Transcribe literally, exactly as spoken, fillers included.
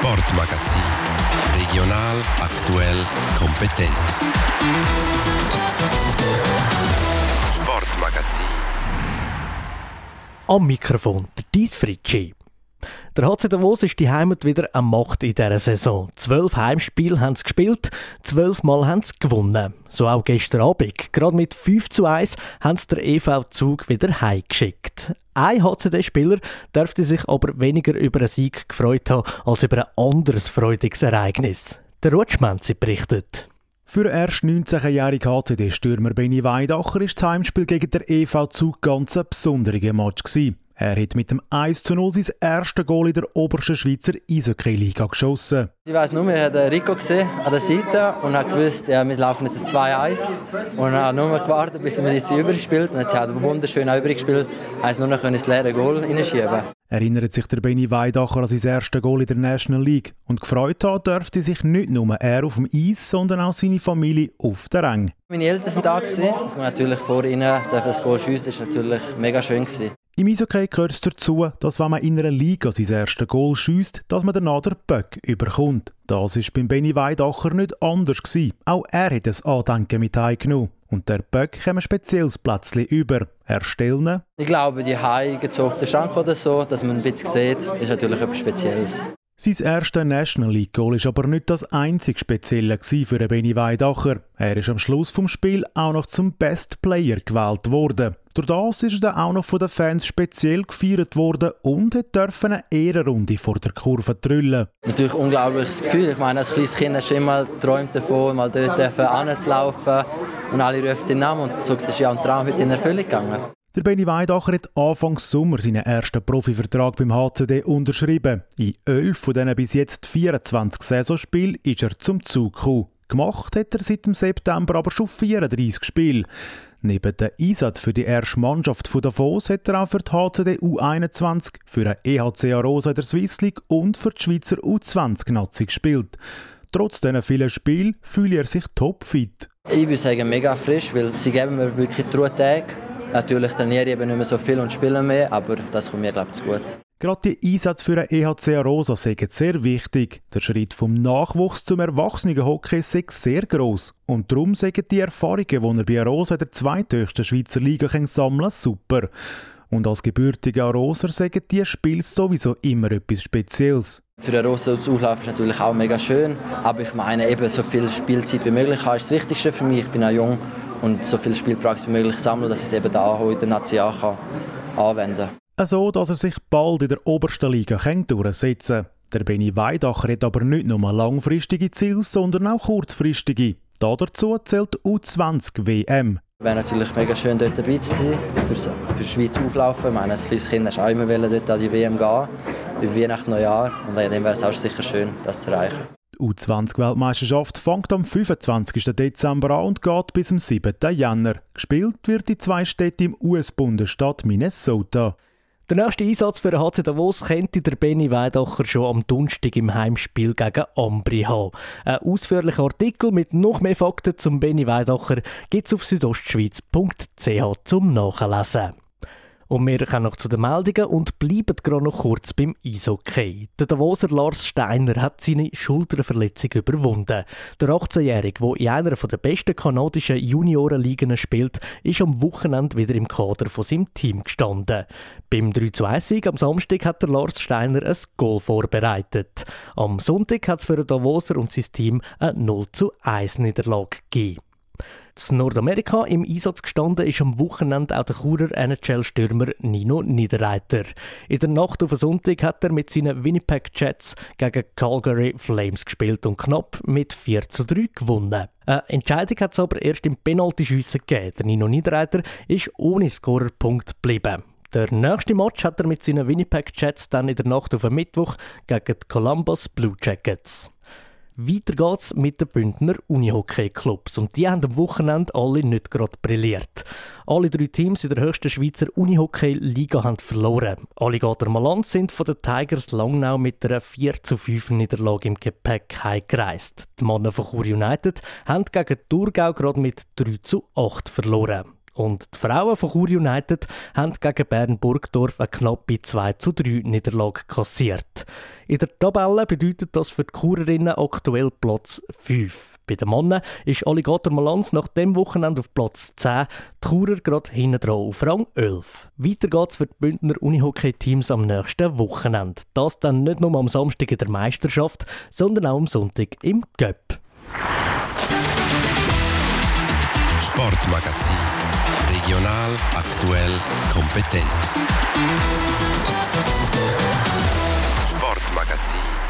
Sportmagazin. Regional, aktuell, kompetent. Sportmagazin. Am Mikrofon der Dies Fritschi. Der H C Davos ist die Heimat wieder an Macht in dieser Saison. Zwölf Heimspiele haben sie gespielt, zwölfmal haben sie gewonnen. So auch gestern Abend. Gerade mit fünf zu eins haben sie der E V-Zug wieder heimgeschickt. Ein H C D-Spieler dürfte sich aber weniger über einen Sieg gefreut haben, als über ein anderes freudiges Ereignis. Der Rutschmenzi berichtet. Für den erst neunzehnjährigen H C D-Stürmer Benni Weidacher war das Heimspiel gegen den E V-Zug ganz ein besonderer Match gewesen. Er hat mit dem eins zu null sein erstes Goal in der obersten Schweizer Eishockey-Liga geschossen. Ich weiss nur, ich habe Rico gesehen an der Seite und habe gewusst, ja, wir laufen jetzt zwei eins. Und habe nur gewartet, bis er sie überspielt. Und jetzt hat er wunderschön übergespielt. Er konnte nur noch ins leere Goal reinschieben. Erinnert sich der Benni Weidacher an sein erstes Goal in der National League. Und gefreut haben dürfte sich nicht nur er auf dem Eis, sondern auch seine Familie auf der Ränge. Meine Eltern waren da und natürlich vor ihnen das Goal schiessen, war natürlich mega schön gewesen. Im Eishockey gehört es dazu, dass wenn man in einer Liga sein erstes Goal schiesst, dass man danach den Böck überkommt. Das war beim Benni Weidacher nicht anders gewesen. Auch er hat ein Andenken mit heimgenommen. Und der Böck kam ein spezielles Plätzchen über. Erstellen. Ich glaube, die Haie geht so auf den Schrank oder so, dass man ein bisschen sieht, ist natürlich etwas Spezielles. Sein erstes National League Goal war aber nicht das einzig Spezielle für den Benni Weidacher. Er ist am Schluss des Spiels auch noch zum Best Player gewählt worden. Durch das ist er dann auch noch von den Fans speziell gefeiert worden und durfte eine Ehrenrunde vor der Kurve trüllen. Natürlich ein unglaubliches Gefühl. Ich meine, als kleines Kind hast du immer geträumt davon, mal dort hinzulaufen und alle rufen den Namen. Und so ist ja ein Traum heute in Erfüllung gegangen. Der Benni Weidacher hat Anfang Sommer seinen ersten Profivertrag beim H C D unterschrieben. In elf von diesen bis jetzt vierundzwanzig Saisonspielen ist er zum Zug gekommen. Gemacht hat er seit dem September aber schon vierunddreissig Spiele. Neben dem Einsatz für die erste Mannschaft von Davos hat er auch für die H C D U einundzwanzig, für den E H C Arosa in der Swiss League und für die Schweizer U zwanzig Nazi gespielt. Trotz diesen vielen Spielen fühlt er sich topfit. Ich würde sagen, mega frisch, weil sie geben mir wirklich die Ruhetage. Natürlich trainiere ich eben nicht mehr so viel und spiele mehr, aber das kommt mir, glaube ich, zu gut. Gerade die Einsätze für den E H C Arosa sind sehr wichtig. Der Schritt vom Nachwuchs zum Erwachsenenhockey ist sehr gross. Und darum sind die Erfahrungen, die er bei Arosa in der zweithöchsten Schweizer Liga sammeln kann, super. Und als gebürtiger Aroser sagen die Spiele sowieso immer etwas Spezielles. Für den Arosa zu auflaufen ist natürlich auch mega schön. Aber ich meine, eben so viel Spielzeit wie möglich haben, ist das Wichtigste für mich. Ich bin auch jung. Und so viel Spielpraxis wie möglich sammeln, dass ich es eben da in der Nazi kann anwenden kann. So, dass er sich bald in der obersten Liga durchsetzen kann. Der Benni Weidacher hat aber nicht nur langfristige Ziele, sondern auch kurzfristige. Dazu zählt die U zwanzig W M. Es wäre natürlich mega schön, dort dabei zu sein, für, für die Schweiz auflaufen. Ich meine, als kleines Kind hast du auch immer dort an die W M gehen, über Weihnachten, Neujahr. Und dann wäre es auch sicher schön, das zu erreichen. Die U zwanzig Weltmeisterschaft fängt am fünfundzwanzigsten Dezember an und geht bis zum siebten Jänner. Gespielt wird in zwei Städten im U S-Bundesstaat Minnesota. Der nächste Einsatz für den H C Davos könnte der Benni Weidacher schon am Donnerstag im Heimspiel gegen Ambri haben. Ein ausführlicher Artikel mit noch mehr Fakten zum Benni Weidacher gibt es auf südostschweiz punkt c h zum Nachlesen. Und wir kommen noch zu den Meldungen und bleiben gerade noch kurz beim Eishockey. Der Davoser Lars Steiner hat seine Schulterverletzung überwunden. Der achtzehnjährige, der in einer der besten kanadischen Juniorenligen spielt, ist am Wochenende wieder im Kader von seinem Team gestanden. Beim drei zu eins Sieg am Samstag hat der Lars Steiner ein Goal vorbereitet. Am Sonntag hat es für den Davoser und sein Team eine null zu eins Niederlage gegeben. In Nordamerika im Einsatz gestanden ist am Wochenende auch der Churer N H L-Stürmer Nino Niederreiter. In der Nacht auf den Sonntag hat er mit seinen Winnipeg Jets gegen Calgary Flames gespielt und knapp mit vier zu drei gewonnen. Eine Entscheidung hat es aber erst im Penaltyschiessen gegeben. Der Nino Niederreiter ist ohne Scorerpunkt geblieben. Der nächste Match hat er mit seinen Winnipeg Jets dann in der Nacht auf den Mittwoch gegen die Columbus Blue Jackets. Weiter geht's mit den Bündner Unihockey-Clubs und die haben am Wochenende alle nicht gerade brilliert. Alle drei Teams in der höchsten Schweizer Unihockey-Liga haben verloren. Alligator Malanz sind von den Tigers Langnau mit einer vier zu fünf Niederlage im Gepäck heimgereist. Die Männer von Chur United haben gegen Thurgau gerade mit drei zu acht verloren. Und die Frauen von Chur United haben gegen Bern Burgdorf eine knappe zwei zu drei Niederlage kassiert. In der Tabelle bedeutet das für die Churerinnen aktuell Platz fünf. Bei den Männern ist Alligator Malanz nach dem Wochenende auf Platz zehn, die Churer gerade hinten dran auf Rang elf. Weiter geht's für die Bündner Unihockey-Teams am nächsten Wochenende. Das dann nicht nur am Samstag in der Meisterschaft, sondern auch am Sonntag im Cup. Sportmagazin. Regional, aktuell, kompetent. Sportmagazin.